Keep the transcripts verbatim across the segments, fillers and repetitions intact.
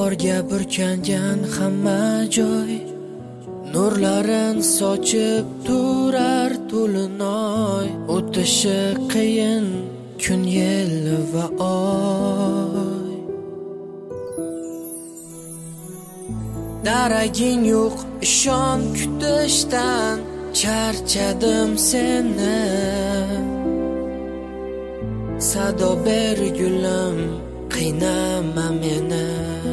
qorga burkangan hamma joy nurlarin sochib turar to'linoy. O'tishi qiyin kun, yil va oy. Daraging yo'q ishon kutishdan, charchadim seni. Sado ber gulim, qiynama meni.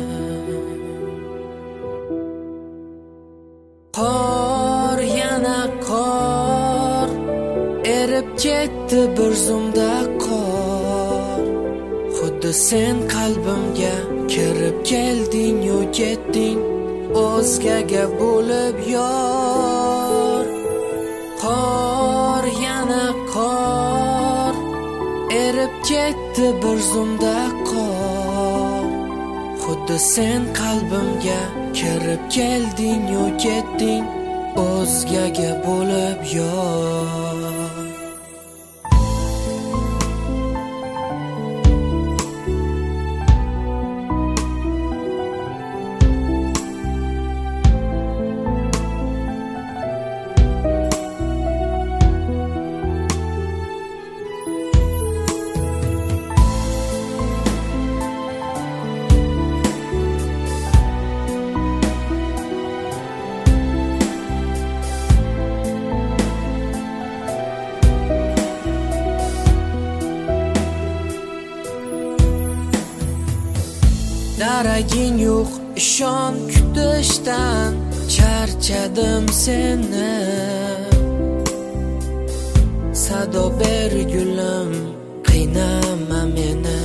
Qor yana qor, erib ketdi bir zumda qor. Xuddi sen qalbimga kirib kelding-yu ketding, o'zgaga bo'lib yor. Qor yana qor, erib ketdi bir zumda qor. Xuddi sen qalbimga kirib kelding-yu ketding, o'zgaga bo'lib yor. Daraging yo'q ishon kutishdan, charchadim seni. Sado ber gulim, qiynama meni.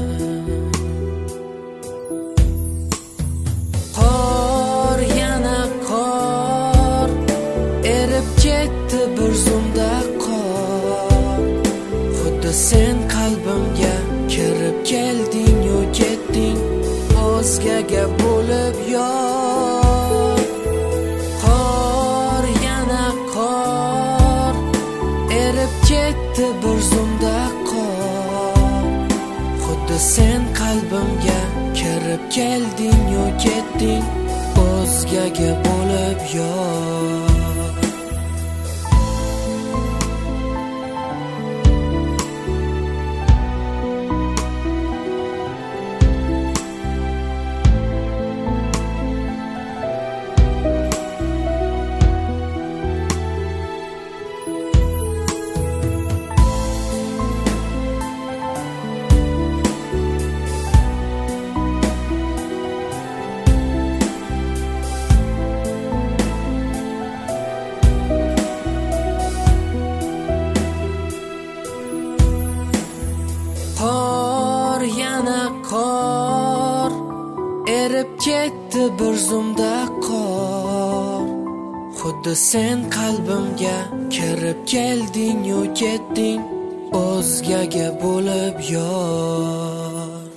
Qor yana qor, erib ketdi bir zumda qor. Xuddi sen qalbimga kirib kelding-yu ketding, o'zgaga bo'lib yor. Qor yana qor, erib ketdi bir zumda qor. Xuddi sen qalbimga kirib kelding-yu ketding, o'zgaga bo'lib yor. Qor yana qor, erib ketdi bir zumda qor. Xuddi sen qalbimga kirib kelding-yu ketding, o'zgaga bo'lib yor.